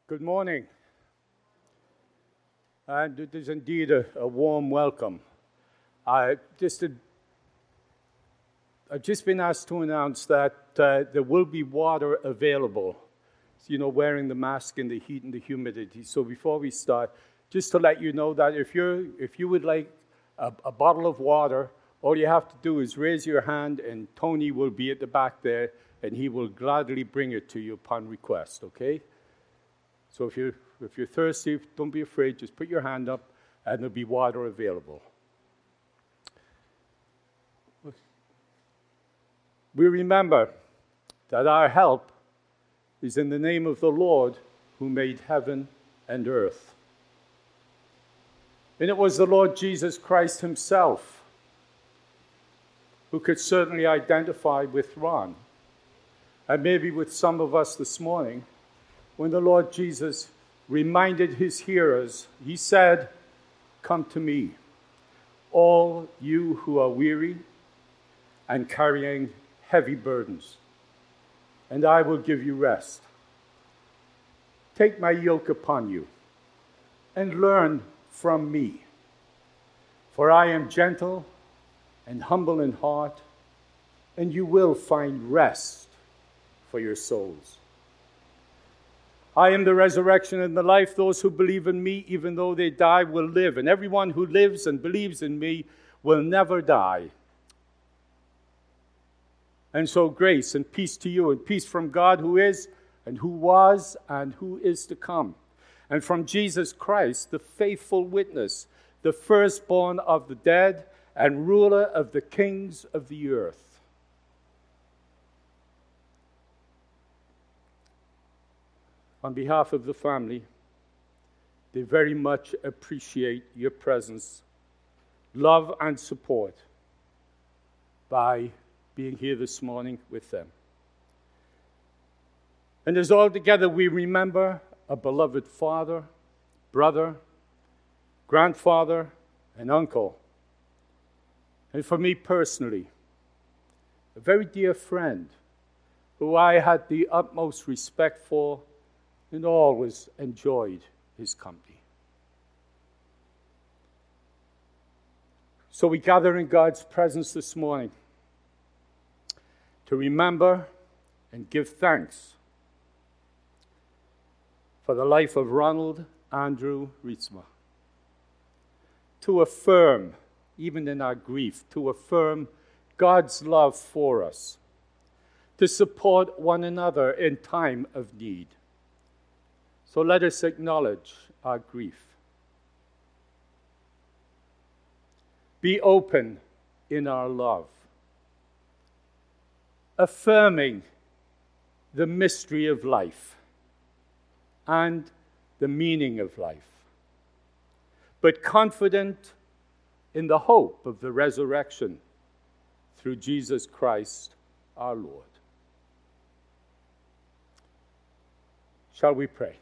Good morning, and it is indeed a warm welcome. I've just been asked to announce that there will be water available, wearing the mask in the heat and the humidity. So before we start, just to let you know that if you would like a bottle of water, all you have to do is raise your hand, and Tony will be at the back there, and he will gladly bring it to you upon request, okay? So if you're thirsty, don't be afraid. Just put your hand up, and there'll be water available. We remember that our help is in the name of the Lord who made heaven and earth. And it was the Lord Jesus Christ himself who could certainly identify with Ron, and maybe with some of us this morning. When the Lord Jesus reminded his hearers, he said, "Come to me, all you who are weary and carrying heavy burdens, and I will give you rest. Take my yoke upon you and learn from me, for I am gentle and humble in heart, and you will find rest for your souls. I am the resurrection and the life. Those who believe in me, even though they die, will live. And everyone who lives and believes in me will never die. And so grace and peace to you, and peace from God who is, and who was, and who is to come. And from Jesus Christ, the faithful witness, the firstborn of the dead, and ruler of the kings of the earth." On behalf of the family, they very much appreciate your presence, love, and support by being here this morning with them. And as all together we remember a beloved father, brother, grandfather, and uncle. And for me personally, a very dear friend who I had the utmost respect for and always enjoyed his company. So we gather in God's presence this morning to remember and give thanks for the life of Ronald Andrew Rietsma, to affirm, even in our grief, to affirm God's love for us, to support one another in time of need. So let us acknowledge our grief. Be open in our love, affirming the mystery of life and the meaning of life, but confident in the hope of the resurrection through Jesus Christ our Lord. Shall we pray?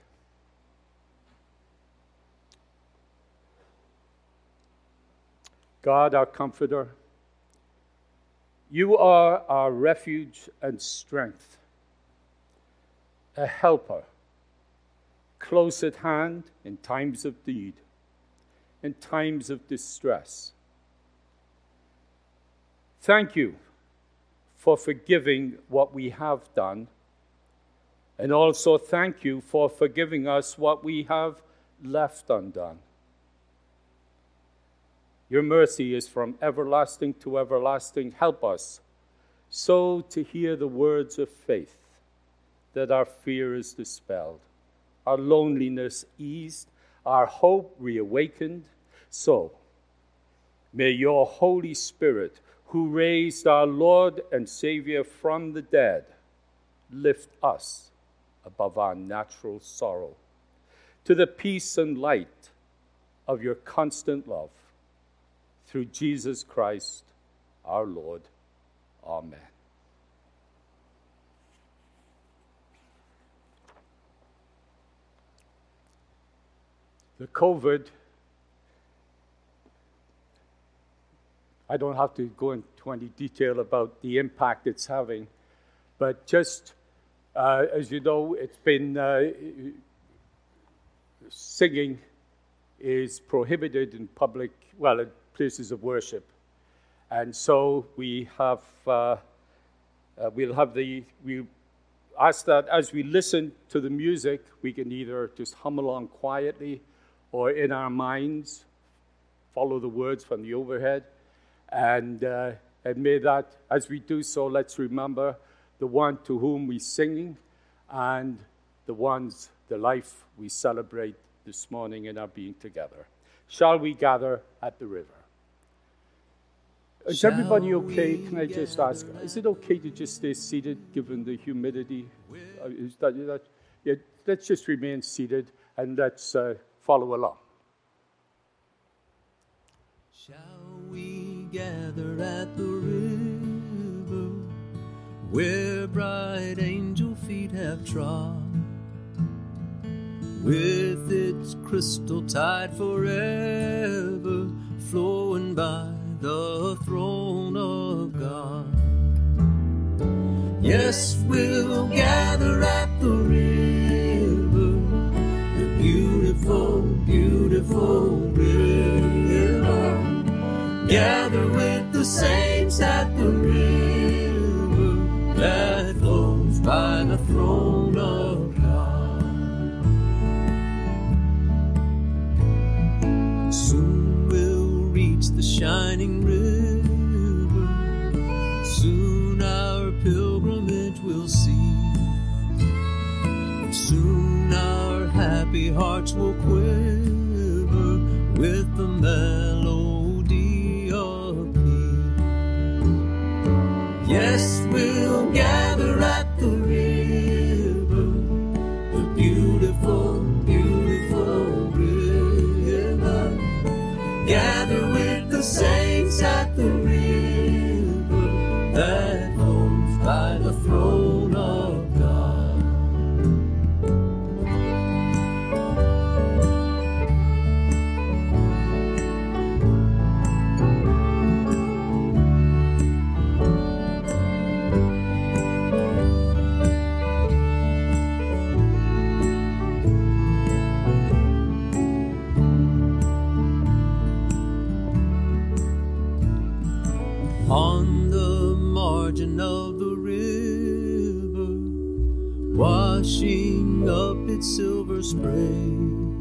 God, our comforter, you are our refuge and strength, a helper, close at hand in times of need, in times of distress. Thank you for forgiving what we have done, and also thank you for forgiving us what we have left undone. Your mercy is from everlasting to everlasting. Help us so to hear the words of faith, that our fear is dispelled, our loneliness eased, our hope reawakened. So may your Holy Spirit, who raised our Lord and Savior from the dead, lift us above our natural sorrow to the peace and light of your constant love. Through Jesus Christ, our Lord. Amen. The COVID, I don't have to go into any detail about the impact it's having, but just as you know, it's been singing is prohibited in public, well, in places of worship. And so we have, we'll ask that as we listen to the music, we can either just hum along quietly or in our minds follow the words from the overhead. And may that, as we do so, let's remember the one to whom we're singing and the life we celebrate this morning in our being together. Shall we gather at the river? Is everybody okay? Can I just ask, is it okay to just stay seated given the humidity? Yeah, let's just remain seated and let's follow along. Shall we gather at the river where bright angel feet have trod, with its crystal tide forever flowing by the throne of God? Yes, we'll gather at the river, the beautiful, beautiful river. Gather with the saints at the river that flows by the throne of God. Soon we'll reach the shining river, soon our pilgrimage will cease, and soon our happy hearts will quiver with the melody of peace. Yes, we'll gather at the river, the beautiful, beautiful river. Gather with the saints at the river that flows by the throne of God. On the margin of the river, washing up its silver spray,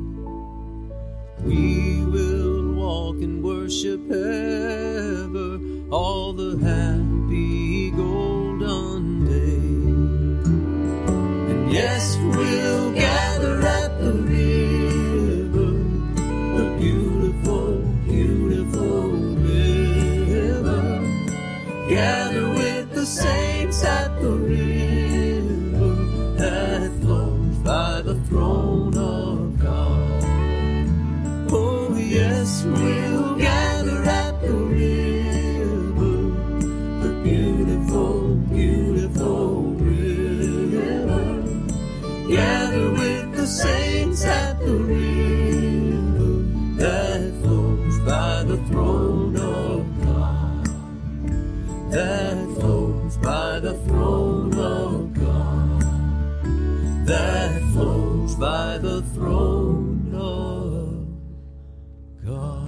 we will walk and worship ever all the happy golden days. And yes, we'll gather at the river, the beautiful, beautiful river. Gather with the saints at the river that flows by the throne of God. Oh yes, we'll gather at the river, the beautiful, beautiful river. Gather with the saints at the river that flows by the throne of God. That flows by the throne of God. That flows by the throne of God.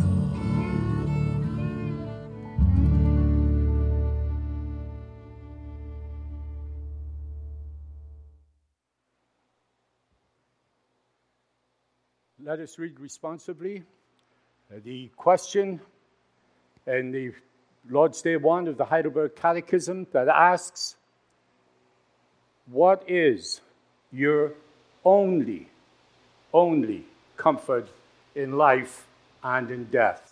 Let us read responsibly the question in the Lord's Day 1 of the Heidelberg Catechism that asks, what is your only comfort in life and in death?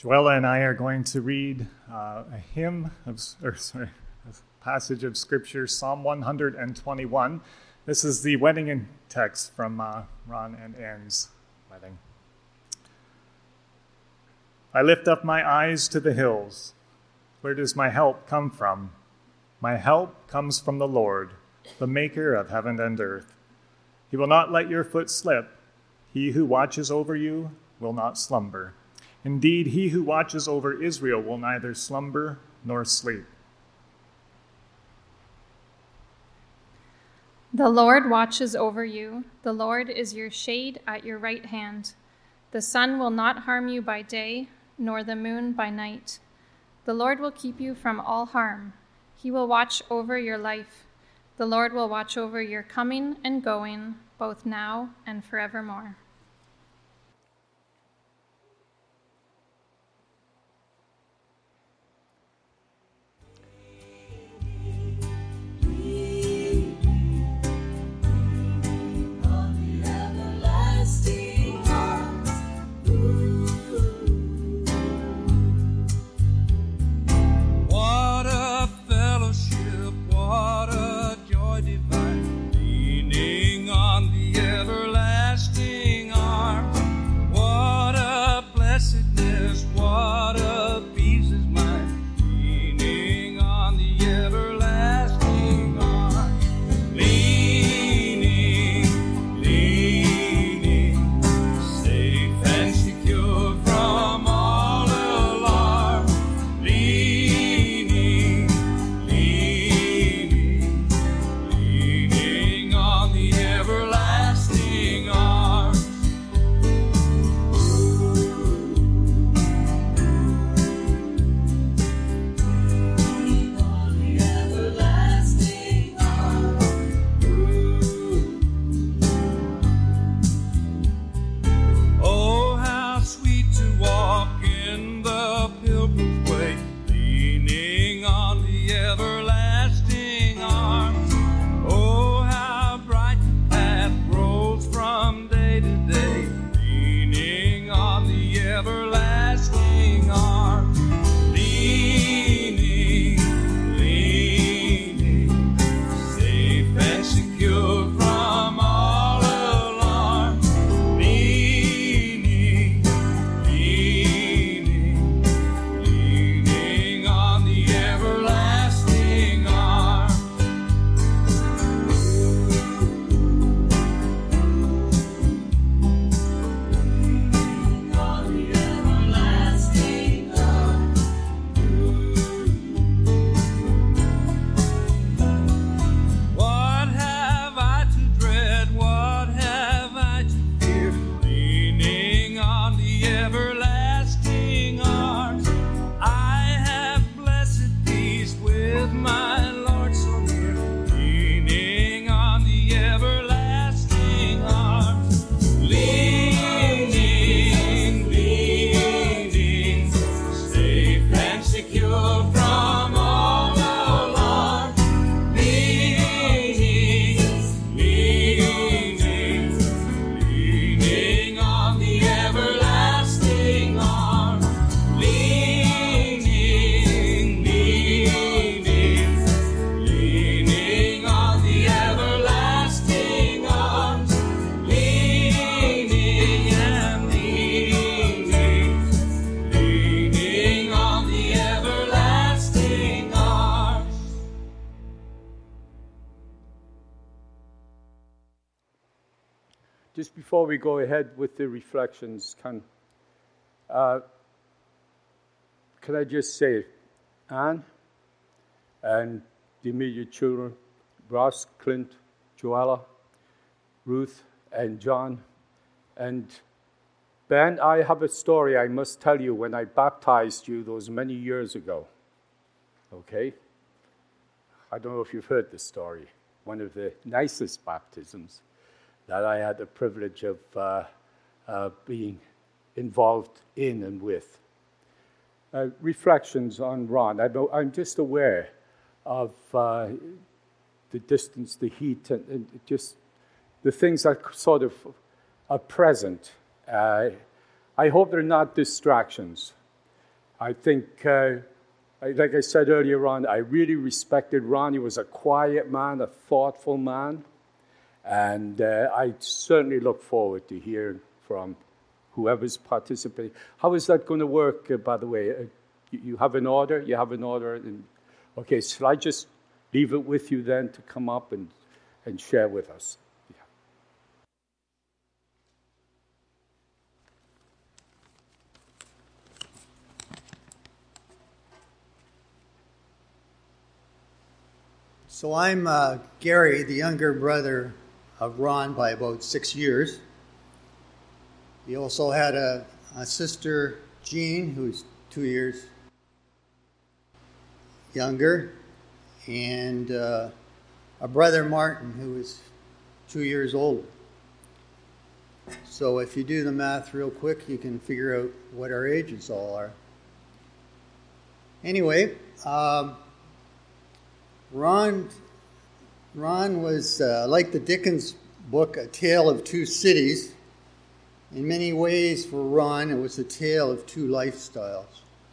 Joella and I are going to read a passage of Scripture, Psalm 121. This is the wedding text from Ron and Anne's wedding. I lift up my eyes to the hills. Where does my help come from? My help comes from the Lord, the maker of heaven and earth. He will not let your foot slip. He who watches over you will not slumber. Indeed, he who watches over Israel will neither slumber nor sleep. The Lord watches over you. The Lord is your shade at your right hand. The sun will not harm you by day, nor the moon by night. The Lord will keep you from all harm. He will watch over your life. The Lord will watch over your coming and going, both now and forevermore. Just before we go ahead with the reflections, can I just say, Anne and the immediate children, Ross, Clint, Joella, Ruth, and John, and Ben, I have a story I must tell you when I baptized you those many years ago. Okay? I don't know if you've heard this story. One of the nicest baptisms that I had the privilege of being involved in and with. Reflections on Ron. I'm just aware of the distance, the heat, and just the things that sort of are present. I hope they're not distractions. I think, like I said earlier on, I really respected Ron. He was a quiet man, a thoughtful man. And I certainly look forward to hearing from whoever's participating. How is that going to work, by the way? You have an order? You have an order? Okay, shall I just leave it with you then to come up and share with us? Yeah. So I'm Gary, the younger brother of Ron by about 6 years. He also had a sister, Jean, who's 2 years younger, and a brother, Martin, who is 2 years older. So if you do the math real quick, you can figure out what our ages all are. Anyway, Ron was, like the Dickens book, A Tale of Two Cities. In many ways, for Ron, it was a tale of two lifestyles.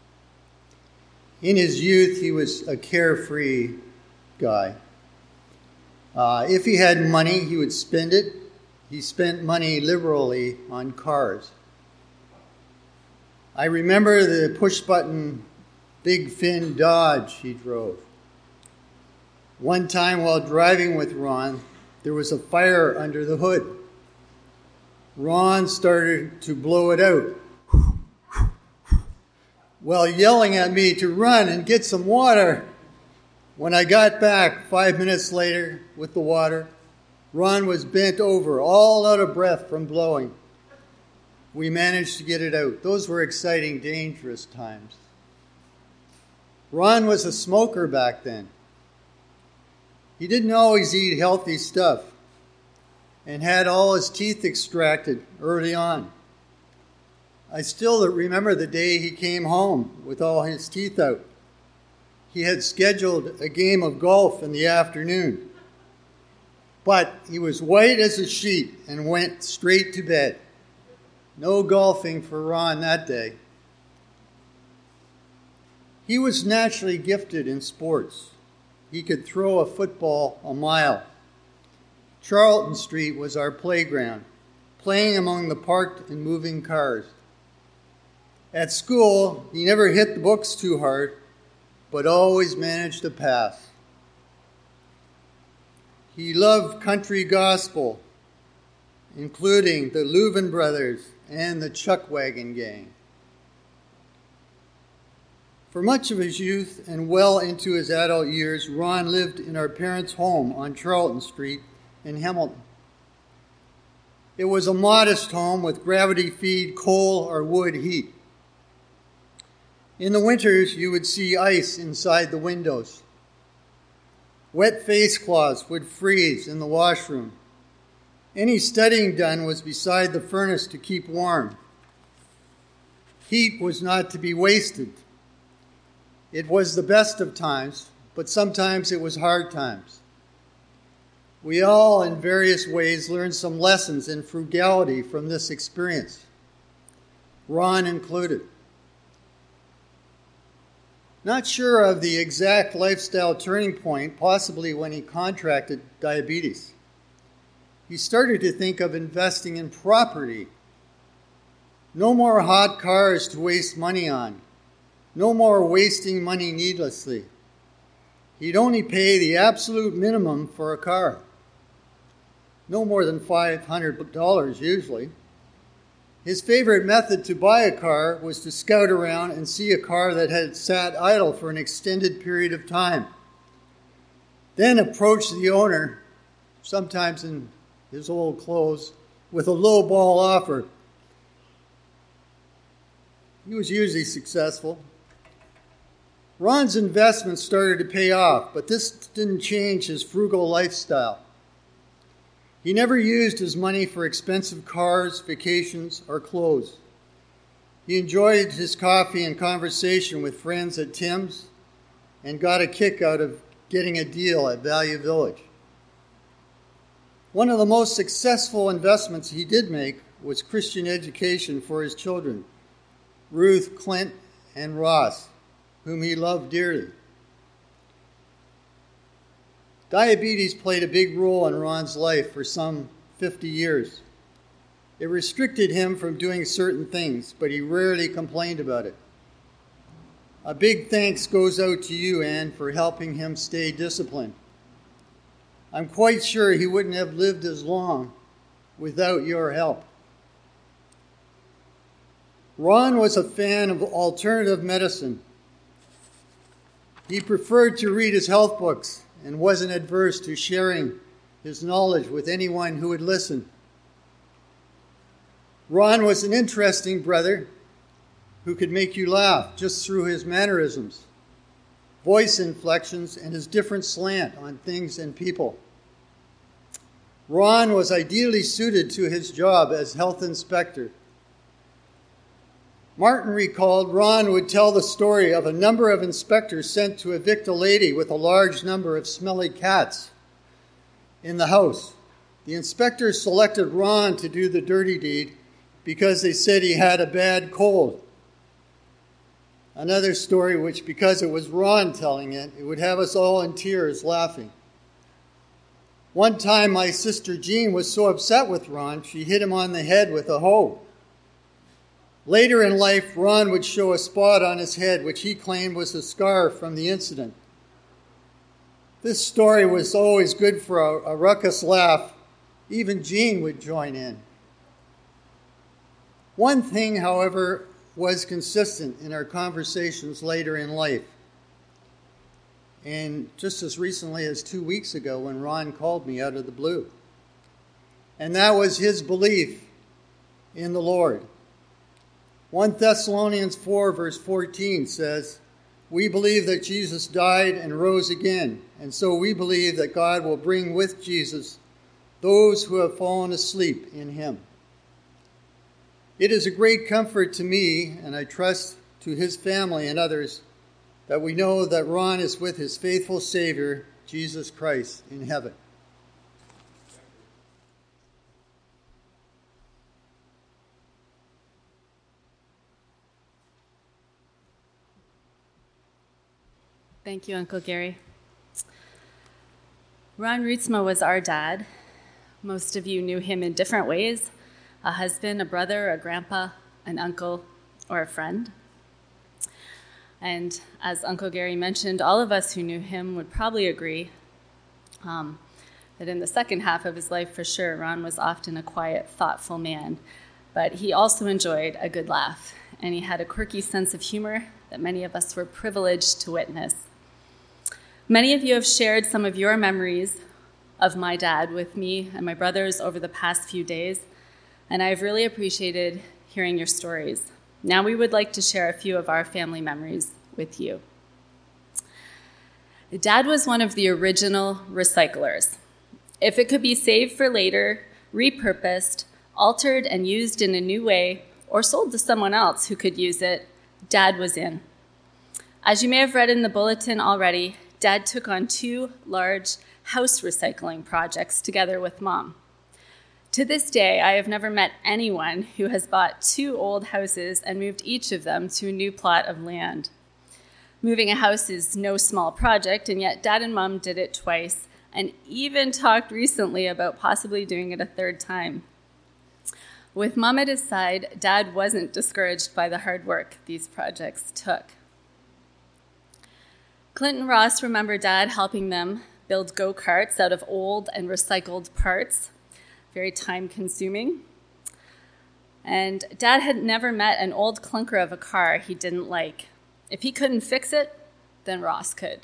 In his youth, he was a carefree guy. If he had money, he would spend it. He spent money liberally on cars. I remember the push-button Big Fin Dodge he drove. One time while driving with Ron, there was a fire under the hood. Ron started to blow it out while yelling at me to run and get some water. When I got back 5 minutes later with the water, Ron was bent over, all out of breath from blowing. We managed to get it out. Those were exciting, dangerous times. Ron was a smoker back then. He didn't always eat healthy stuff and had all his teeth extracted early on. I still remember the day he came home with all his teeth out. He had scheduled a game of golf in the afternoon, but he was white as a sheet and went straight to bed. No golfing for Ron that day. He was naturally gifted in sports. He could throw a football a mile. Charlton Street was our playground, playing among the parked and moving cars. At school, he never hit the books too hard, but always managed to pass. He loved country gospel, including the Leuven Brothers and the Chuckwagon Gang. For much of his youth and well into his adult years, Ron lived in our parents' home on Charlton Street in Hamilton. It was a modest home with gravity-feed coal or wood heat. In the winters, you would see ice inside the windows. Wet face cloths would freeze in the washroom. Any studying done was beside the furnace to keep warm. Heat was not to be wasted. It was the best of times, but sometimes it was hard times. We all, in various ways, learned some lessons in frugality from this experience, Ron included. Not sure of the exact lifestyle turning point, possibly when he contracted diabetes. He started to think of investing in property. No more hot cars to waste money on. No more wasting money needlessly. He'd only pay the absolute minimum for a car. No more than $500 usually. His favorite method to buy a car was to scout around and see a car that had sat idle for an extended period of time. Then approach the owner, sometimes in his old clothes, with a low-ball offer. He was usually successful. Ron's investments started to pay off, but this didn't change his frugal lifestyle. He never used his money for expensive cars, vacations, or clothes. He enjoyed his coffee and conversation with friends at Tim's and got a kick out of getting a deal at Value Village. One of the most successful investments he did make was Christian education for his children, Ruth, Clint, and Ross, whom he loved dearly. Diabetes played a big role in Ron's life for some 50 years. It restricted him from doing certain things, but he rarely complained about it. A big thanks goes out to you, Anne, for helping him stay disciplined. I'm quite sure he wouldn't have lived as long without your help. Ron was a fan of alternative medicine. He preferred to read his health books and wasn't adverse to sharing his knowledge with anyone who would listen. Ron was an interesting brother who could make you laugh just through his mannerisms, voice inflections, and his different slant on things and people. Ron was ideally suited to his job as health inspector. Martin recalled Ron would tell the story of a number of inspectors sent to evict a lady with a large number of smelly cats in the house. The inspectors selected Ron to do the dirty deed because they said he had a bad cold. Another story which, because it was Ron telling it, it would have us all in tears laughing. One time my sister Jean was so upset with Ron, she hit him on the head with a hoe. Later in life, Ron would show a spot on his head, which he claimed was a scar from the incident. This story was always good for a ruckus laugh. Even Jean would join in. One thing, however, was consistent in our conversations later in life. And just as recently as 2 weeks ago when Ron called me out of the blue. And that was his belief in the Lord. 1 Thessalonians 4 verse 14 says, "We believe that Jesus died and rose again, and so we believe that God will bring with Jesus those who have fallen asleep in him." It is a great comfort to me, and I trust to his family and others, that we know that Ron is with his faithful Savior, Jesus Christ, in heaven. Thank you, Uncle Gary. Ron Rootsma was our dad. Most of you knew him in different ways: a husband, a brother, a grandpa, an uncle, or a friend. And as Uncle Gary mentioned, all of us who knew him would probably agree that in the second half of his life, for sure, Ron was often a quiet, thoughtful man. But he also enjoyed a good laugh, and he had a quirky sense of humor that many of us were privileged to witness. Many of you have shared some of your memories of my dad with me and my brothers over the past few days, and I've really appreciated hearing your stories. Now we would like to share a few of our family memories with you. Dad was one of the original recyclers. If it could be saved for later, repurposed, altered and used in a new way, or sold to someone else who could use it, Dad was in. As you may have read in the bulletin already, Dad took on 2 large house recycling projects together with Mom. To this day, I have never met anyone who has bought 2 old houses and moved each of them to a new plot of land. Moving a house is no small project, and yet Dad and Mom did it twice, and even talked recently about possibly doing it a 3rd time. With Mom at his side, Dad wasn't discouraged by the hard work these projects took. Clint and Ross remember Dad helping them build go-karts out of old and recycled parts. Very time-consuming. And Dad had never met an old clunker of a car he didn't like. If he couldn't fix it, then Ross could.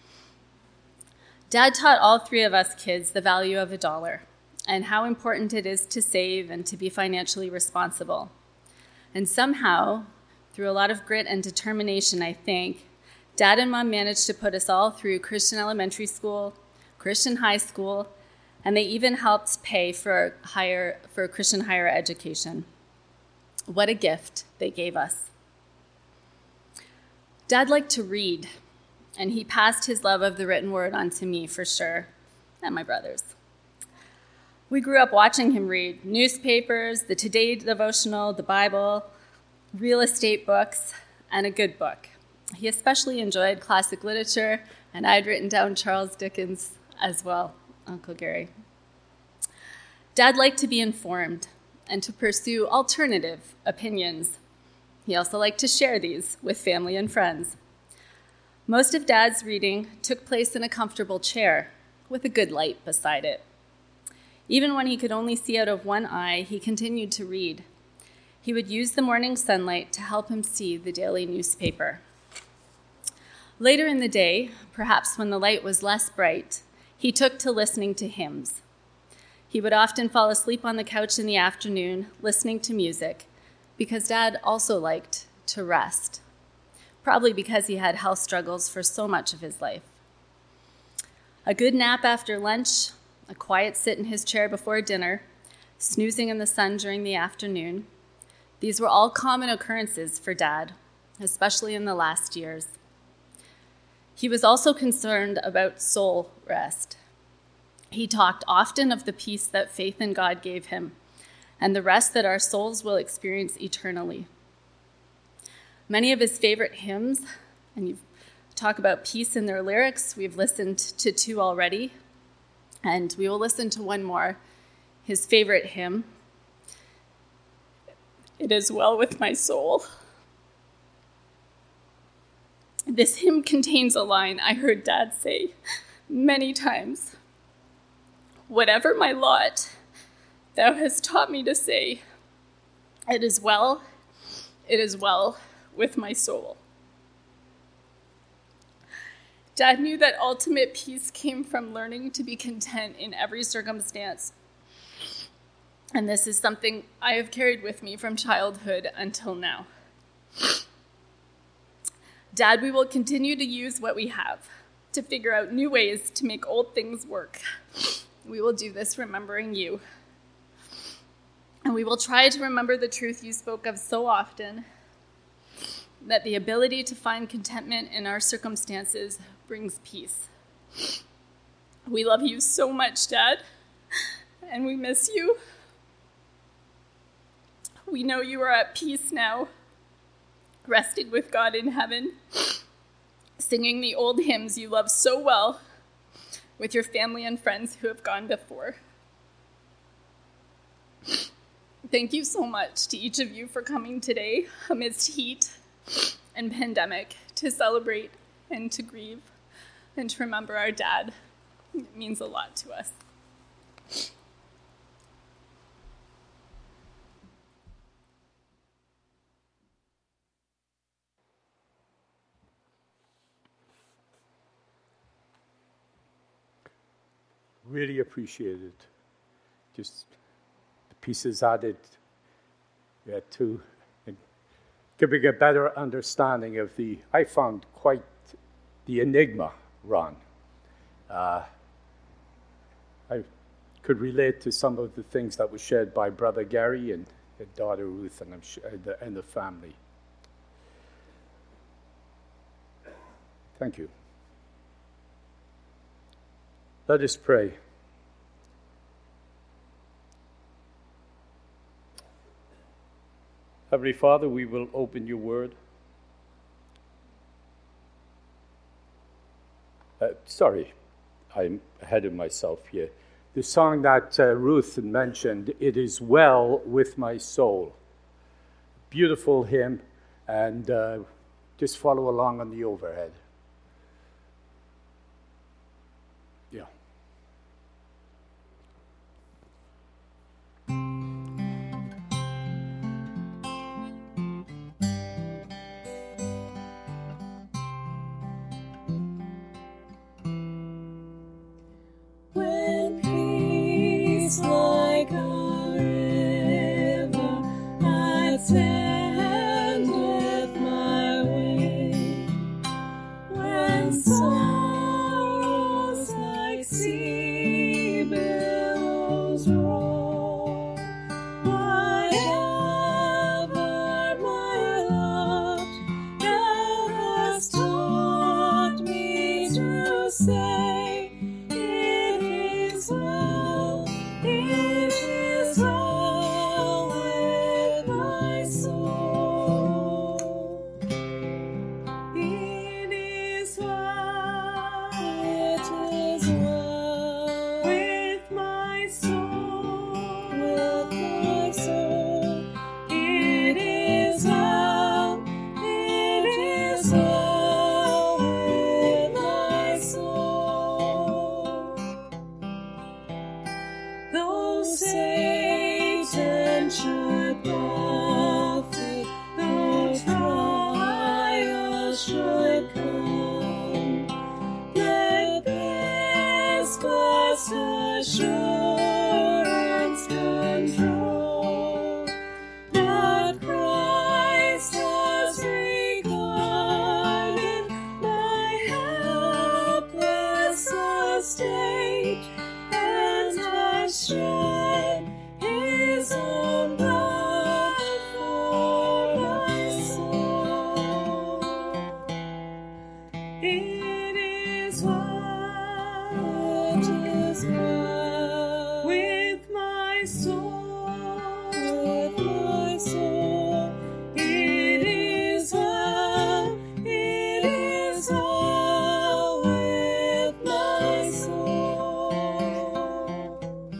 Dad taught all 3 of us kids the value of $1 and how important it is to save and to be financially responsible. And somehow, through a lot of grit and determination, I think, Dad and Mom managed to put us all through Christian elementary school, Christian high school, and they even helped pay for Christian higher education. What a gift they gave us. Dad liked to read, and he passed his love of the written word on to me for sure, and my brothers. We grew up watching him read newspapers, the Today devotional, the Bible, real estate books, and a good book. He especially enjoyed classic literature, and I'd written down Charles Dickens as well, Uncle Gary. Dad liked to be informed and to pursue alternative opinions. He also liked to share these with family and friends. Most of Dad's reading took place in a comfortable chair with a good light beside it. Even when he could only see out of one eye, he continued to read. He would use the morning sunlight to help him see the daily newspaper. Later in the day, perhaps when the light was less bright, he took to listening to hymns. He would often fall asleep on the couch in the afternoon, listening to music, because Dad also liked to rest, probably because he had health struggles for so much of his life. A good nap after lunch, a quiet sit in his chair before dinner, snoozing in the sun during the afternoon, these were all common occurrences for Dad, especially in the last years. He was also concerned about soul rest. He talked often of the peace that faith in God gave him and the rest that our souls will experience eternally. Many of his favorite hymns, and you talk about peace in their lyrics, we've listened to 2 already, and we will listen to one more, his favorite hymn, "It Is Well With My Soul." This hymn contains a line I heard Dad say many times. "Whatever my lot, thou hast taught me to say, it is well with my soul." Dad knew that ultimate peace came from learning to be content in every circumstance. And this is something I have carried with me from childhood until now. Dad, we will continue to use what we have to figure out new ways to make old things work. We will do this remembering you. And we will try to remember the truth you spoke of so often, that the ability to find contentment in our circumstances brings peace. We love you so much, Dad, and we miss you. We know you are at peace now, rested with God in heaven, singing the old hymns you love so well with your family and friends who have gone before. Thank you so much to each of you for coming today amidst heat and pandemic to celebrate and to grieve and to remember our dad. It means a lot to us. Really appreciate it. Just the pieces added to giving a better understanding of I found quite the enigma, Ron. I could relate to some of the things that were shared by Brother Gary and daughter Ruth and the family. Thank you. Let us pray. Heavenly Father, we will open your word. Sorry, I'm ahead of myself here. The song that Ruth mentioned, "It Is Well With My Soul." Beautiful hymn, and just follow along on the overhead. Yeah. When peace like a river attendeth my way, Satan should buffet, though trials should come, let this blessed assurance control, that Christ has regarded my helpless estate, and has shed his own blood for my soul. It is well with my soul, with my soul. It is well with my soul.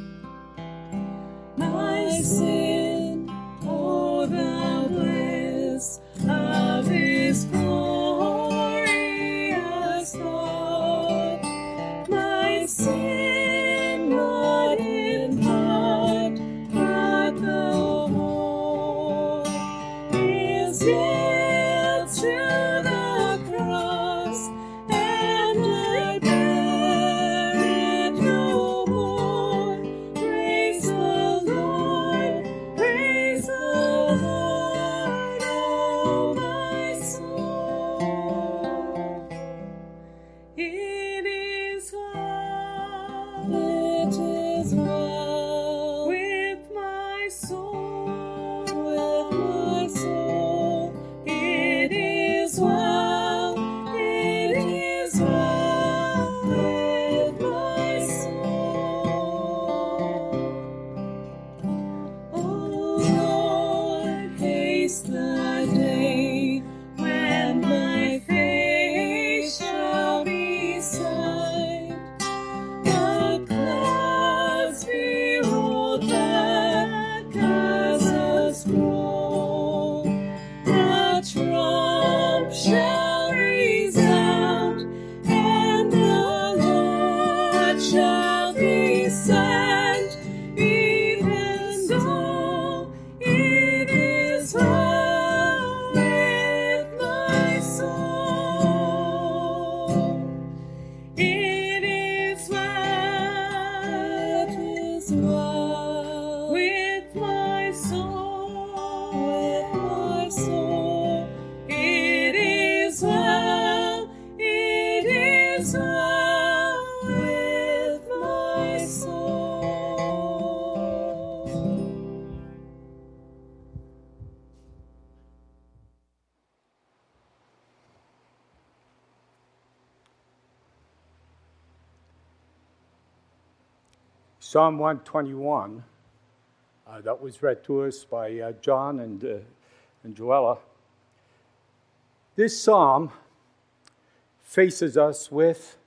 My sin, oh the bliss of His glorious thought. My sin, not in part, but the whole, is nailed to the cross, and I bear it no more. Praise the Lord, oh my soul. It is well with my soul, with my soul. It is well with my soul. Oh Lord, haste the day when my face shall be sight. The clouds behold back as a scroll. The trump shall resound, and the Lord shall descend, even though it is well with my soul. It is well with my soul, with my soul. It is well with my soul. Psalm 121, that was read to us by John and Joella. This psalm faces us with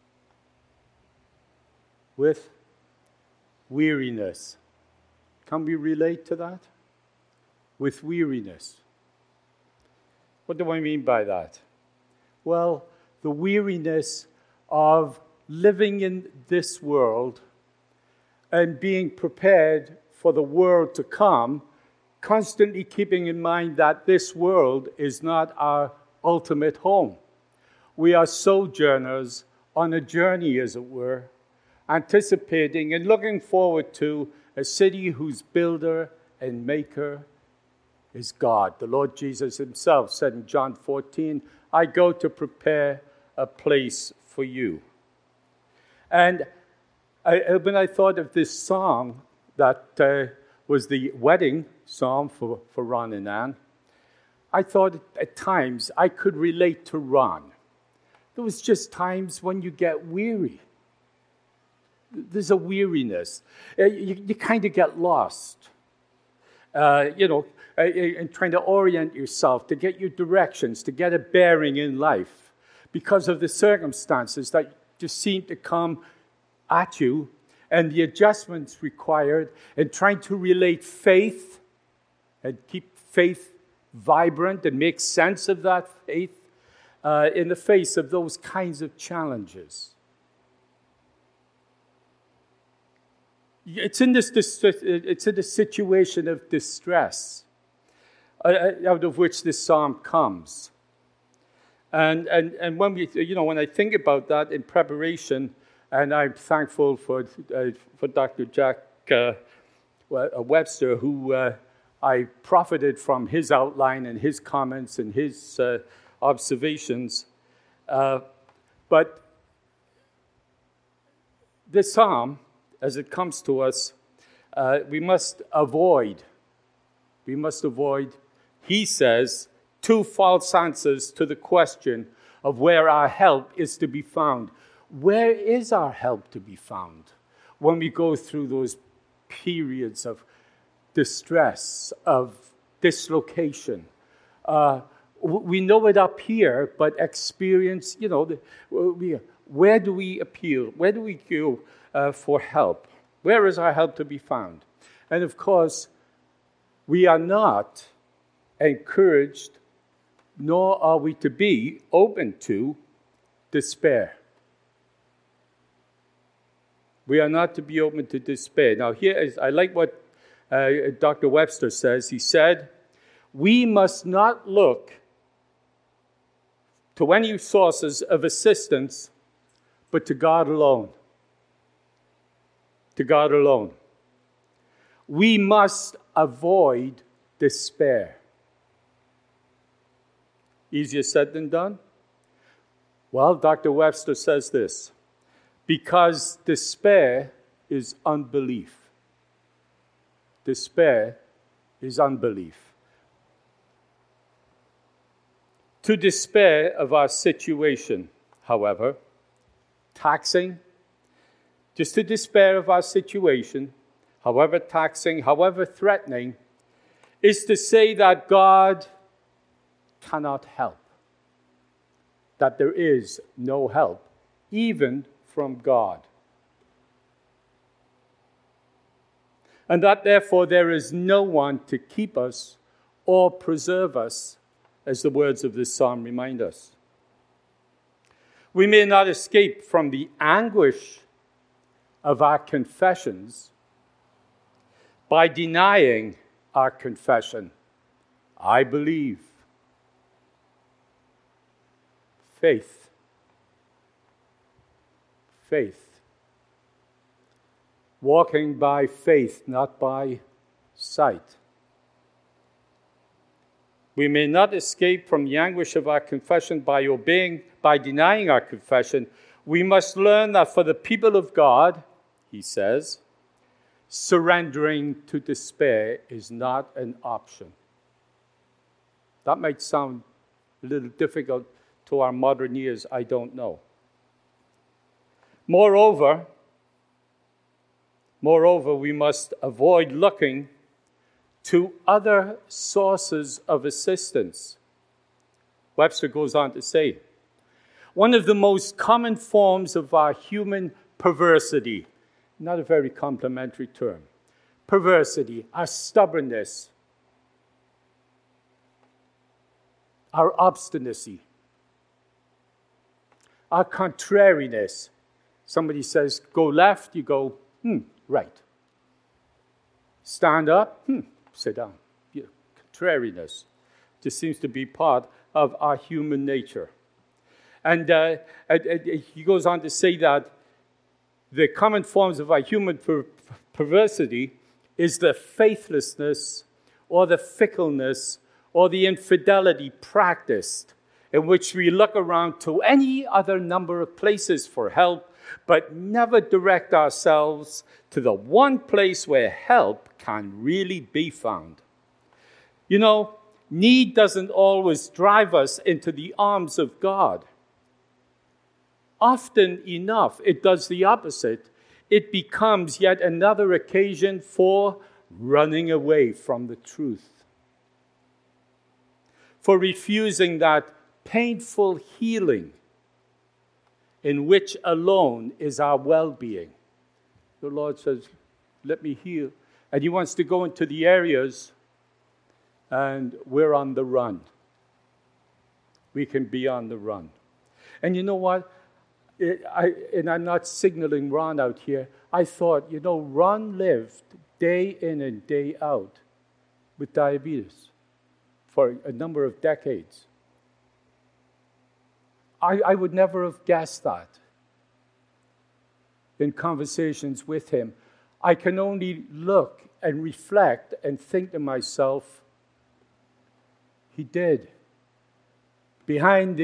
weariness. Can we relate to that? With weariness. What do I mean by that? Well, the weariness of living in this world and being prepared for the world to come, constantly keeping in mind that this world is not our ultimate home. We are sojourners on a journey, as it were, anticipating and looking forward to a city whose builder and maker is God. The Lord Jesus himself said in John 14, I go to prepare a place for you. And when I thought of this song that was the wedding psalm for Ron and Ann, I thought at times I could relate to Ron. There was just times when you get weary. There's a weariness. You kind of get lost, in trying to orient yourself, to get your directions, to get a bearing in life because of the circumstances that just seem to come at you and the adjustments required and trying to relate faith and keep faith vibrant and make sense of that faith in the face of those kinds of challenges. It's in a situation of distress out of which this psalm comes. And when when I think about that in preparation, and I'm thankful for Dr. Jack Webster, who I profited from his outline and his comments and his observations. But this psalm, as it comes to us, we must avoid, he says, two false answers to the question of where our help is to be found. Where is our help to be found when we go through those periods of distress, of dislocation? We know it up here, but experience, where do we appeal? Where do we go for help? Where is our help to be found? And of course, we are not encouraged, nor are we to be open to despair. We are not to be open to despair. Now, I like what Dr. Webster says. He said, we must not look to any sources of assistance, but to God alone. To God alone. We must avoid despair. Easier said than done? Well, Dr. Webster says this, because despair is unbelief. Despair is unbelief. To despair of our situation, however, just to despair of our situation, however taxing, however threatening, is to say that God cannot help, that there is no help, even from God. And that therefore there is no one to keep us or preserve us, as the words of this psalm remind us. We may not escape from the anguish of our confessions by denying our confession. I believe. Faith. Walking by faith, not by sight. We may not escape from the anguish of our confession by denying our confession. We must learn that for the people of God, he says, surrendering to despair is not an option. That might sound a little difficult to our modern ears, I don't know. Moreover, we must avoid looking to other sources of assistance. Webster goes on to say, one of the most common forms of our human perversity, not a very complimentary term, perversity, our stubbornness, our obstinacy, our contrariness. Somebody says, go left, you go, right. Stand up, sit down. Contrariness just seems to be part of our human nature. And he goes on to say that the common forms of our human perversity is the faithlessness or the fickleness or the infidelity practiced, in which we look around to any other number of places for help, but never direct ourselves to the one place where help can really be found. You know, need doesn't always drive us into the arms of God. Often enough, it does the opposite. It becomes yet another occasion for running away from the truth, for refusing that painful healing in which alone is our well-being. The Lord says, let me heal. And he wants to go into the areas, and we're on the run. We can be on the run. And you know what? and I'm not signaling Ron out here, I thought, Ron lived day in and day out with diabetes for a number of decades. I would never have guessed that in conversations with him. I can only look and reflect and think to myself, he did. During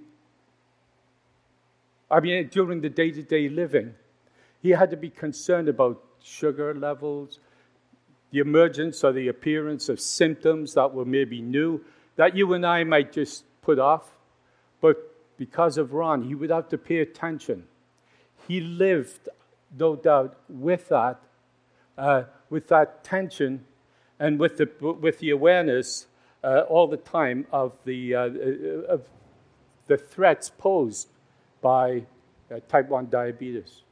the day-to-day living, he had to be concerned about sugar levels, the emergence or the appearance of symptoms that were maybe new, that you and I might just put off. But because of Ron, he would have to pay attention. He lived, no doubt, with that tension and with the awareness all the time of the threats posed by type 1 diabetes.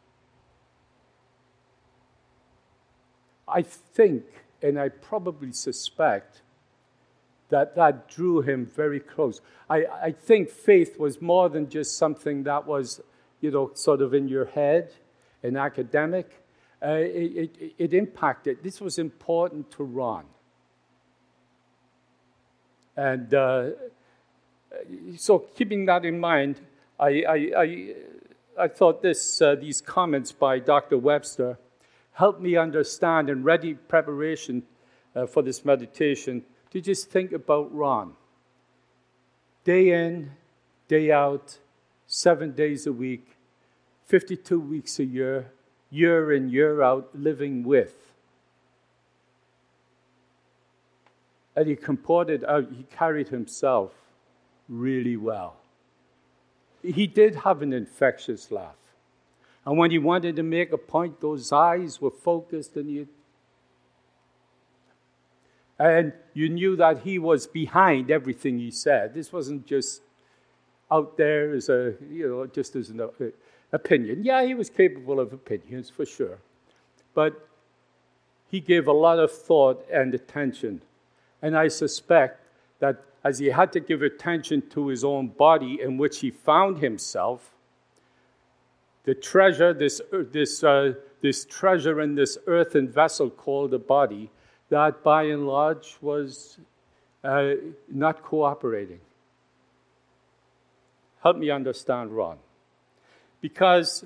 I think, and I probably suspect, that drew him very close. I think faith was more than just something that was, sort of in your head, an academic. It impacted. This was important to Ron. And so keeping that in mind, I thought these comments by Dr. Webster helped me understand and ready preparation for this meditation to just think about Ron. Day in, day out, 7 days a week, 52 weeks a year in, year out, living with. And he carried himself really well. He did have an infectious laugh. And when he wanted to make a point, those eyes were focused, and you knew that he was behind everything he said. This wasn't just out there as just as an opinion. Yeah, he was capable of opinions, for sure. But he gave a lot of thought and attention. And I suspect that as he had to give attention to his own body in which he found himself, the treasure, this treasure in this earthen vessel called a body, that by and large was not cooperating. Help me understand, Ron. Because,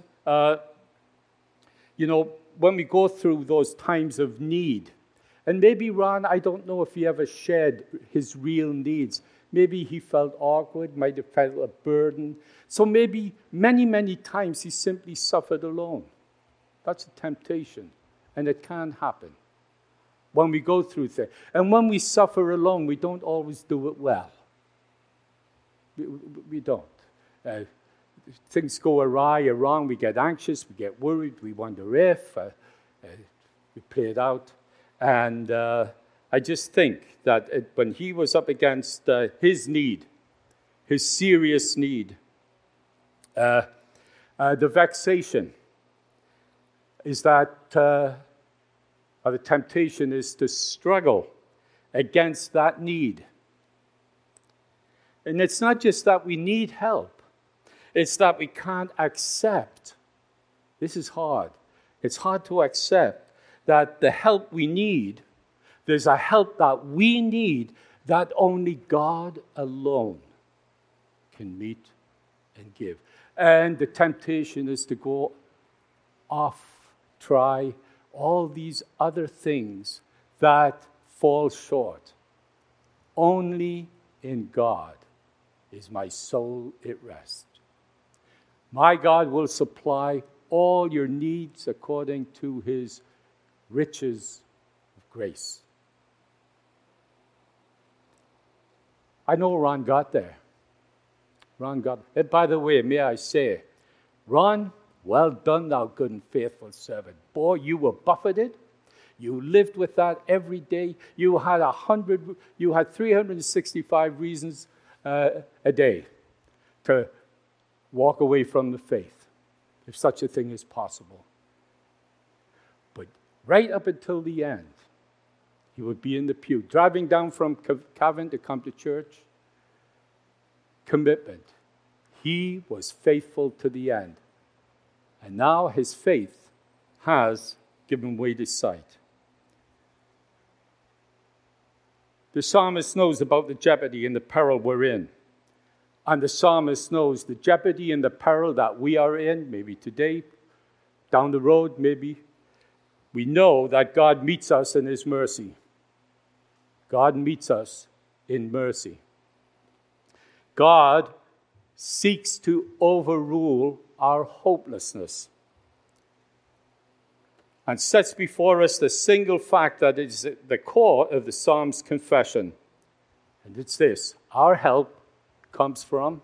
when we go through those times of need, and maybe Ron, I don't know if he ever shared his real needs. Maybe he felt awkward, might have felt a burden. So maybe many, many times he simply suffered alone. That's a temptation, and it can happen when we go through things. And when we suffer alone, we don't always do it well. We don't. Things go awry or wrong, we get anxious, we get worried, we wonder if, we play it out. And I just think that when he was up against his need, his serious need, the vexation is that, or the temptation is to struggle against that need. And it's not just that we need help, it's that we can't accept. This is hard. It's hard to accept that the help we need, there's a help that we need that only God alone can meet and give. And the temptation is to go off, try all these other things that fall short. Only in God is my soul at rest. My God will supply all your needs according to his riches of grace. I know Ron got there. And by the way, may I say, Ron, well done, thou good and faithful servant. Boy, you were buffeted. You lived with that every day. You had 365 reasons a day to walk away from the faith, if such a thing is possible. But right up until the end, he would be in the pew, driving down from Cavan to come to church. Commitment. He was faithful to the end. And now his faith has given way to sight. The psalmist knows about the jeopardy and the peril we're in. And the psalmist knows the jeopardy and the peril that we are in, maybe today, down the road, maybe. We know that God meets us in his mercy. God meets us in mercy. God seeks to overrule our hopelessness and sets before us the single fact that is at the core of the Psalm's confession. And it's this: our help comes from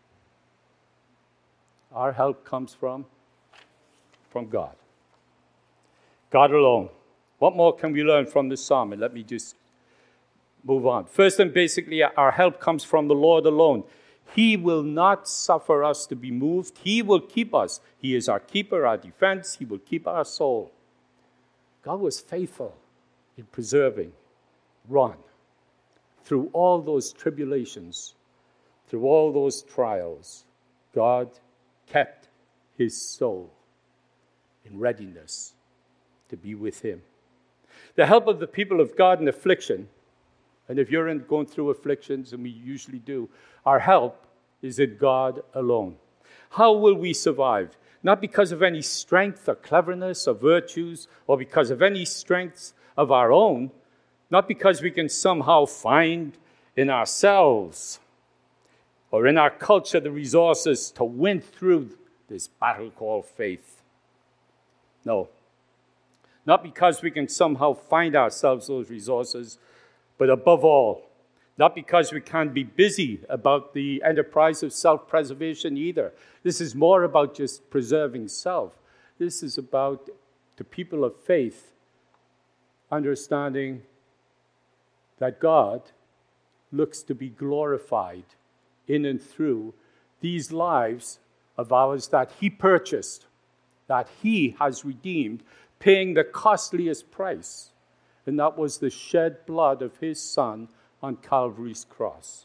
God. God alone. What more can we learn from this psalm? And let me just move on. First and basically, our help comes from the Lord alone. He will not suffer us to be moved. He will keep us. He is our keeper, our defense. He will keep our soul. God was faithful in preserving Ron through all those tribulations, through all those trials. God kept his soul in readiness to be with him. The help of the people of God in affliction, and if you're going through afflictions, and we usually do, our help is in God alone. How will we survive? Not because of any strength or cleverness or virtues, or because of any strengths of our own, not because we can somehow find in ourselves or in our culture the resources to win through this battle called faith. No. Not because we can somehow find ourselves those resources, but above all, not because we can't be busy about the enterprise of self-preservation either. This is more about just preserving self. This is about the people of faith understanding that God looks to be glorified in and through these lives of ours that he purchased, that he has redeemed, paying the costliest price. And that was the shed blood of his Son on Calvary's cross.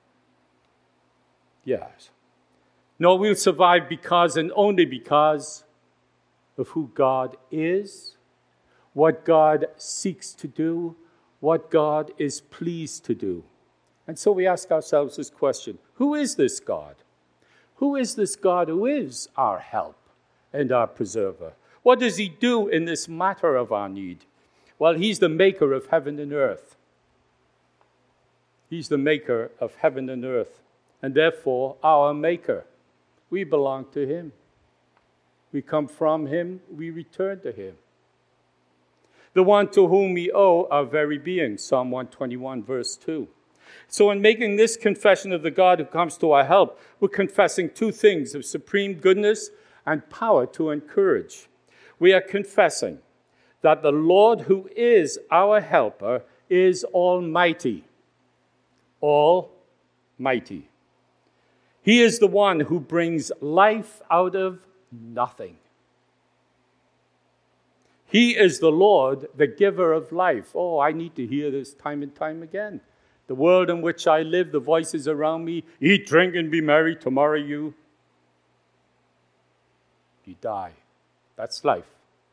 Yes. No, we'll survive because and only because of who God is, what God seeks to do, what God is pleased to do. And so we ask ourselves this question: who is this God? Who is this God who is our help and our preserver? What does he do in this matter of our need? Well, he's the maker of heaven and earth. He's the maker of heaven and earth, and therefore our maker. We belong to him. We come from him, we return to him. The one to whom we owe our very being, Psalm 121, verse 2. So in making this confession of the God who comes to our help, we're confessing two things of supreme goodness and power to encourage. We are confessing that the Lord who is our helper is almighty. Almighty. He is the one who brings life out of nothing. He is the Lord, the giver of life. Oh, I need to hear this time and time again. The world in which I live, the voices around me, eat, drink, and be merry. Tomorrow you die. That's life.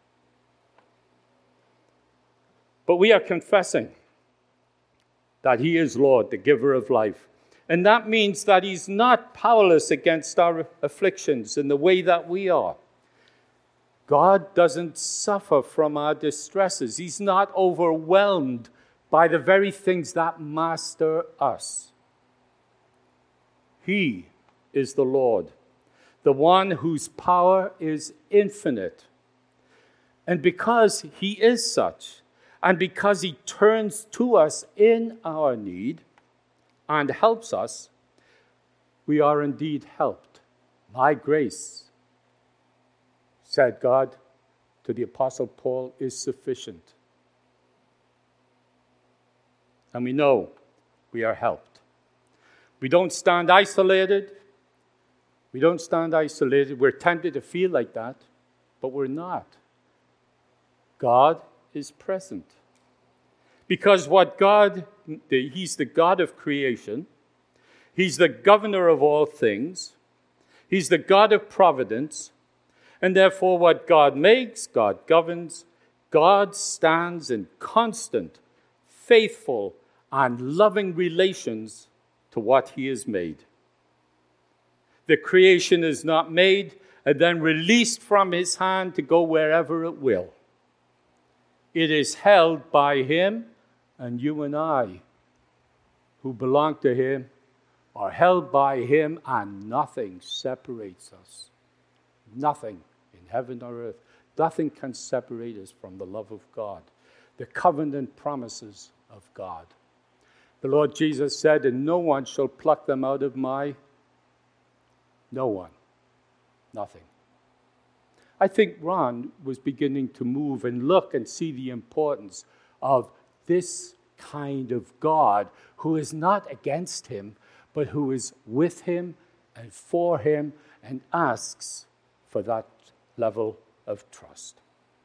But we are confessing that he is Lord, the giver of life. And that means that he's not powerless against our afflictions in the way that we are. God doesn't suffer from our distresses. He's not overwhelmed by the very things that master us. He is the Lord, the one whose power is infinite. And because he is such, and because he turns to us in our need and helps us, we are indeed helped. My grace, said God to the Apostle Paul, is sufficient. And we know we are helped. We don't stand isolated. We don't stand isolated. We're tempted to feel like that, but we're not. God is present. Because he's the God of creation. He's the governor of all things. He's the God of providence. And therefore, what God makes, God governs. God stands in constant, faithful, and loving relations to what he has made. The creation is not made and then released from his hand to go wherever it will. It is held by him, and you and I, who belong to him, are held by him, and nothing separates us. Nothing in heaven or earth. Nothing can separate us from the love of God, the covenant promises of God. The Lord Jesus said, and no one shall pluck them out of my... No one. Nothing. I think Ron was beginning to move and look and see the importance of this kind of God who is not against him, but who is with him and for him and asks for that level of trust.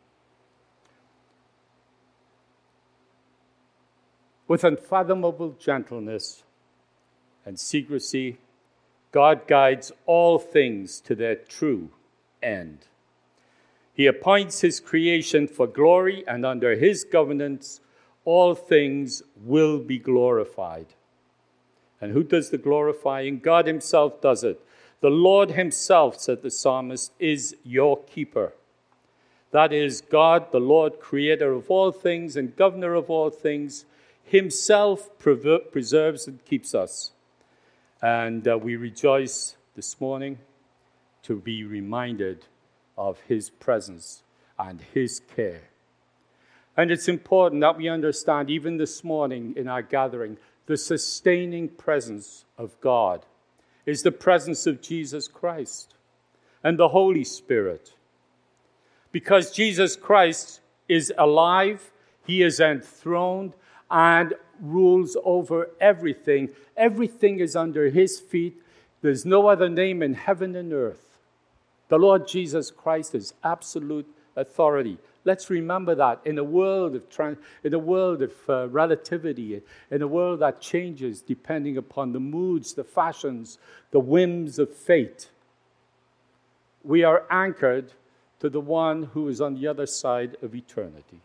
With unfathomable gentleness and secrecy, God guides all things to their true end. He appoints his creation for glory, and under his governance, all things will be glorified. And who does the glorifying? God himself does it. The Lord himself, said the psalmist, is your keeper. That is, God, the Lord, creator of all things and governor of all things, himself preserves and keeps us. And we rejoice this morning to be reminded of his presence and his care. And it's important that we understand, even this morning in our gathering, the sustaining presence of God is the presence of Jesus Christ and the Holy Spirit. Because Jesus Christ is alive, he is enthroned and rules over everything. Everything is under his feet. There's no other name in heaven and earth. The Lord Jesus Christ is absolute authority. Let's remember that in a world of relativity, in a world that changes depending upon the moods, the fashions, the whims of fate, we are anchored to the one who is on the other side of eternity.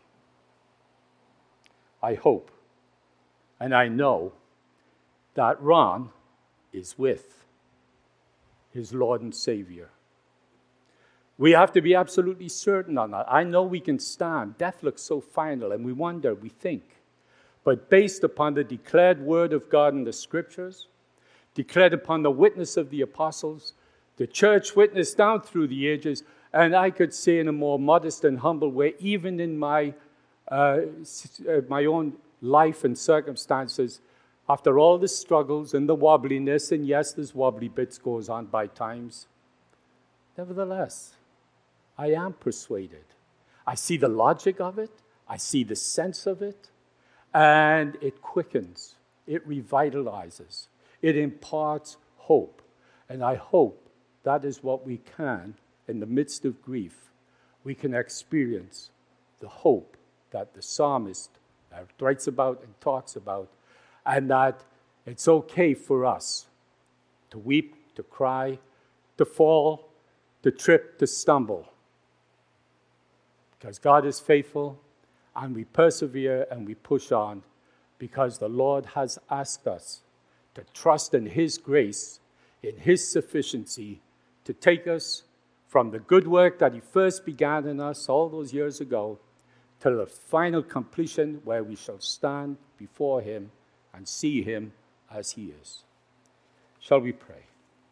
I hope and I know that Ron is with his Lord and Savior. We have to be absolutely certain on that. I know we can stand. Death looks so final, and we wonder, we think. But based upon the declared word of God in the Scriptures, declared upon the witness of the apostles, the church witness down through the ages, and I could say in a more modest and humble way, even in my own life and circumstances, after all the struggles and the wobbliness, and yes, there's wobbly bits goes on by times, nevertheless, I am persuaded. I see the logic of it. I see the sense of it. And it quickens. It revitalizes. It imparts hope. And I hope that is what we can, in the midst of grief, we can experience the hope that the psalmist writes about and talks about, and that it's okay for us to weep, to cry, to fall, to trip, to stumble. Because God is faithful, and we persevere and we push on, because the Lord has asked us to trust in his grace, in his sufficiency, to take us from the good work that he first began in us all those years ago to the final completion where we shall stand before him and see him as he is. Shall we pray?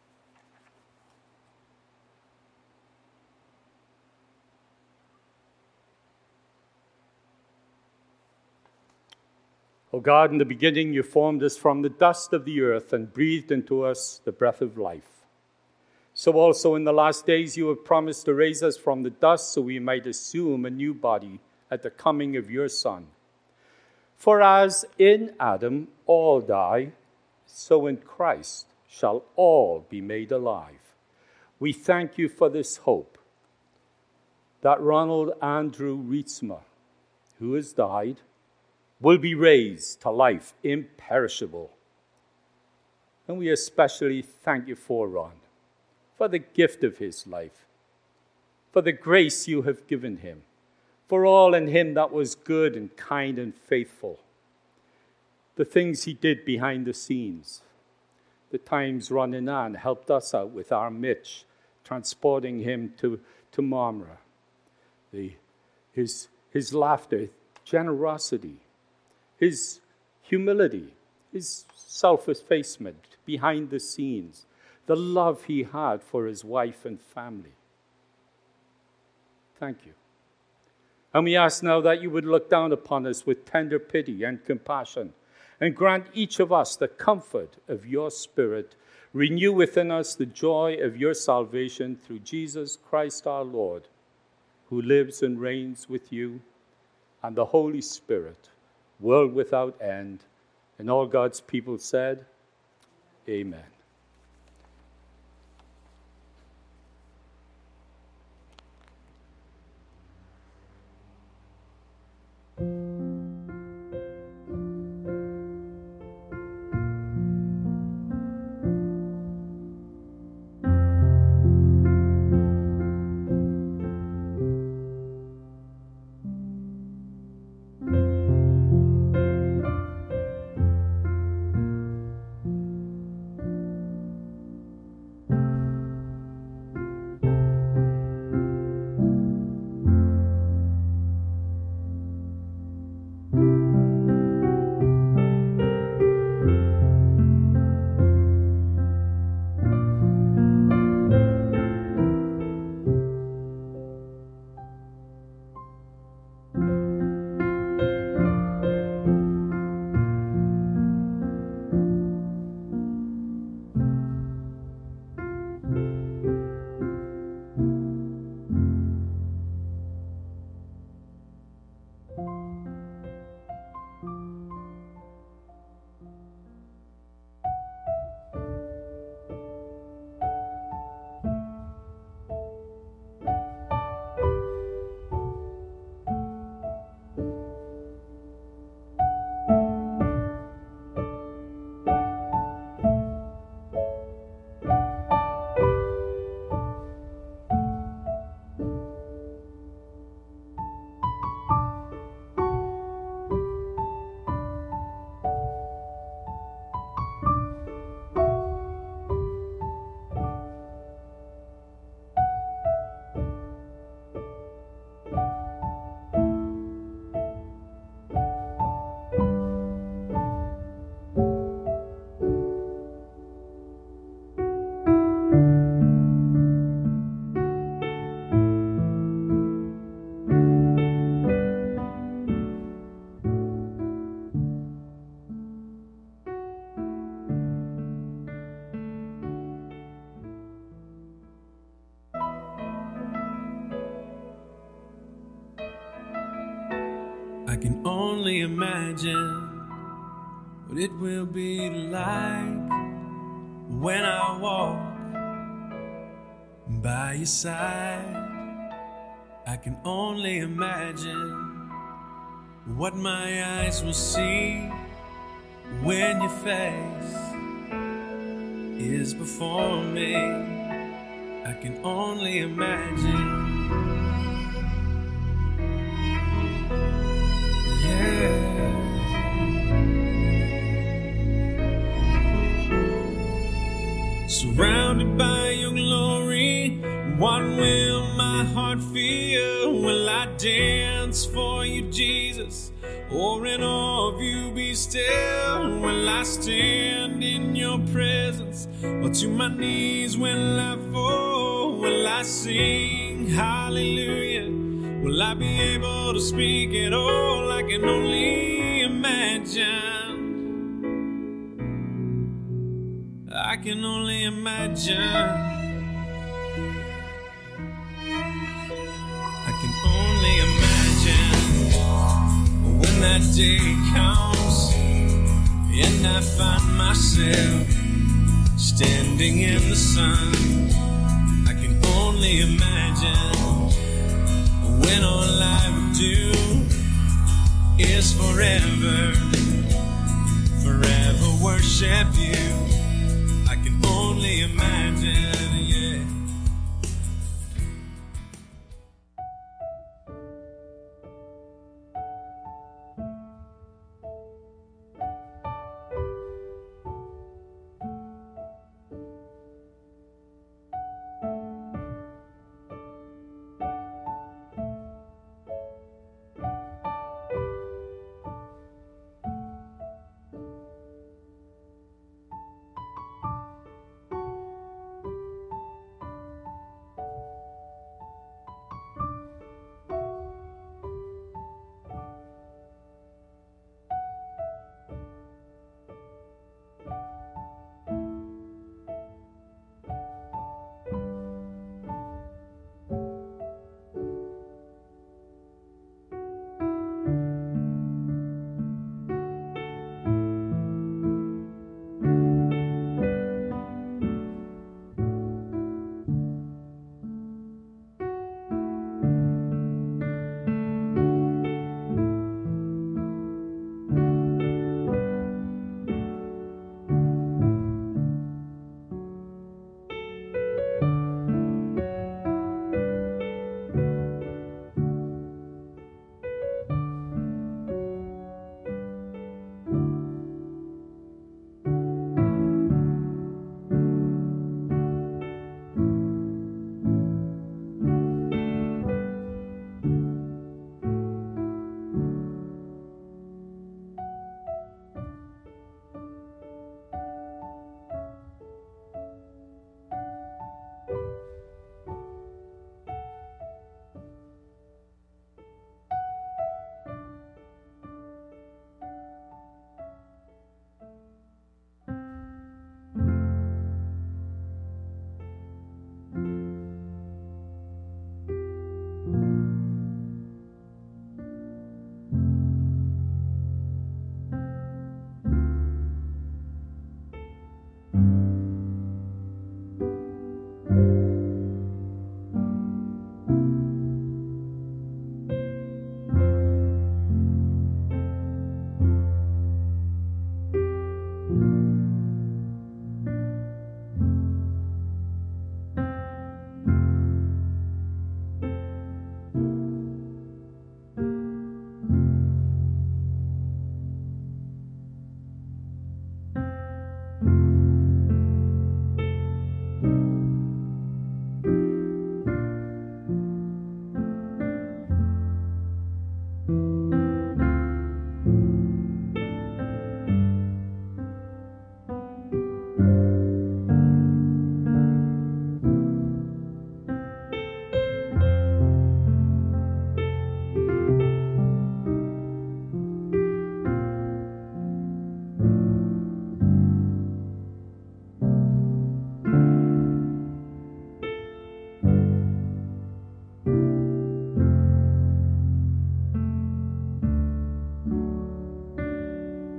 O God, in the beginning you formed us from the dust of the earth and breathed into us the breath of life. So also in the last days you have promised to raise us from the dust so we might assume a new body at the coming of your Son. For as in Adam all die, so in Christ shall all be made alive. We thank you for this hope that Ronald Andrew Rietzma, who has died, will be raised to life imperishable. And we especially thank you for Ron, for the gift of his life. for the grace you have given him, for all in him that was good and kind and faithful, the things he did behind the scenes, the times running on helped us out with our Mitch, transporting him to Marmara, his laughter, generosity, his humility, his self-effacement behind the scenes, the love he had for his wife and family. Thank you. And we ask now that you would look down upon us with tender pity and compassion, and grant each of us the comfort of your Spirit. Renew within us the joy of your salvation through Jesus Christ our Lord, who lives and reigns with you and the Holy Spirit, world without end. And all God's people said, Amen. I can only imagine what it will be like when I walk by your side. I can only imagine what my eyes will see when your face is before me. I can only imagine. Surrounded by your glory, what will my heart feel? Will I dance for you, Jesus? Or in awe of you be still? Will I stand in your presence? Or to my knees will I fall? Will I sing hallelujah? Will I be able to speak at all? I can only imagine. I can only imagine. I can only imagine when that day comes and I find myself standing in the sun. I can only imagine when all I would do is forever worship you. Only imagine, yeah.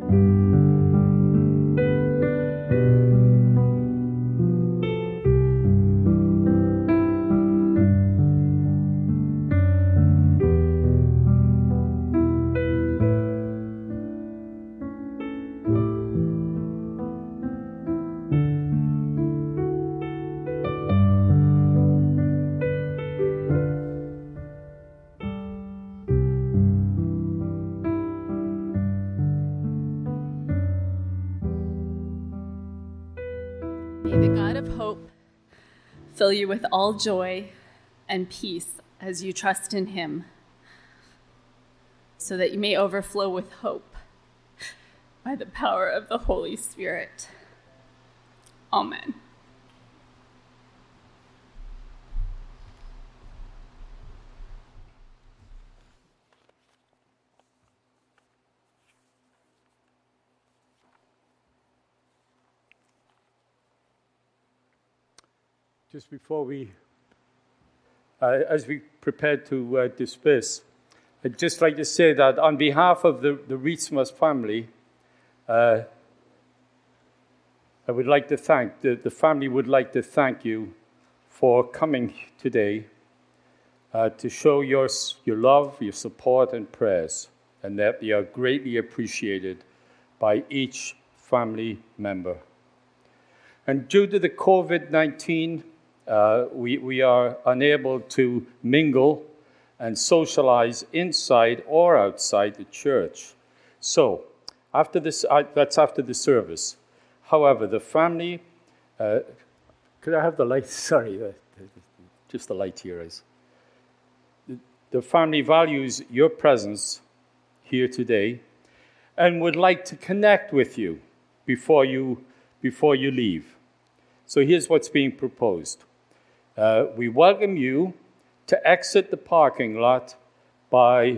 May the God of hope fill you with all joy and peace as you trust in him, so that you may overflow with hope by the power of the Holy Spirit. Amen. Just before as we prepare to disperse, I'd just like to say that on behalf of the Rietsmas family, I would like to thank, the family would like to thank you for coming today to show your love, your support, and prayers, and that they are greatly appreciated by each family member. And due to the COVID-19, we are unable to mingle and socialize inside or outside the church. So, after this, that's after the service. However, the family, could I have the light? Sorry, just the light here is. The family values your presence here today and would like to connect with you before you leave. So here's what's being proposed. We welcome you to exit the parking lot by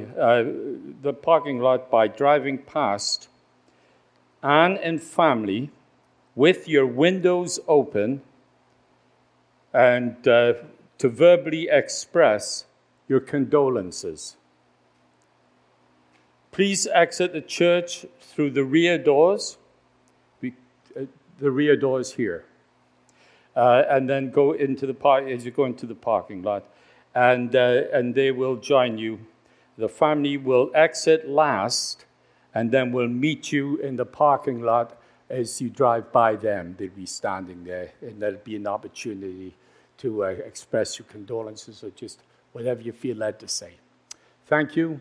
driving past Anne and family with your windows open and to verbally express your condolences. Please exit the church through the rear doors. The rear doors here. And then go into the as you go into the parking lot, and they will join you. The family will exit last, and then we'll meet you in the parking lot as you drive by them. They'll be standing there, and there'll be an opportunity to express your condolences or just whatever you feel led to say. Thank you.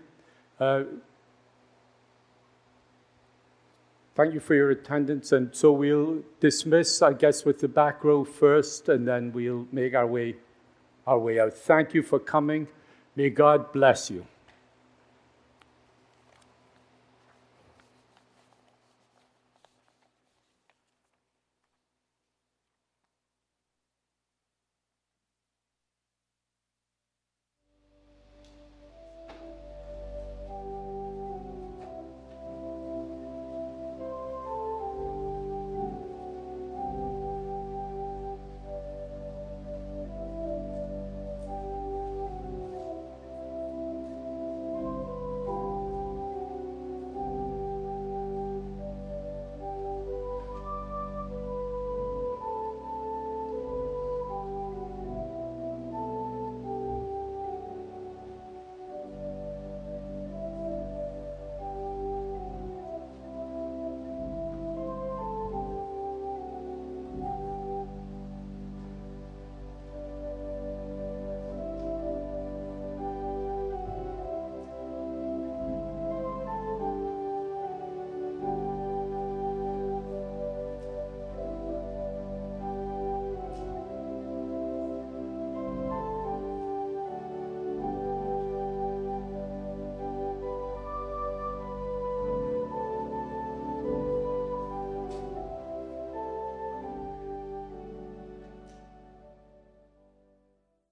Thank you for your attendance, and so we'll dismiss, I guess, with the back row first, and then we'll make our way out. Thank you for coming. May God bless you.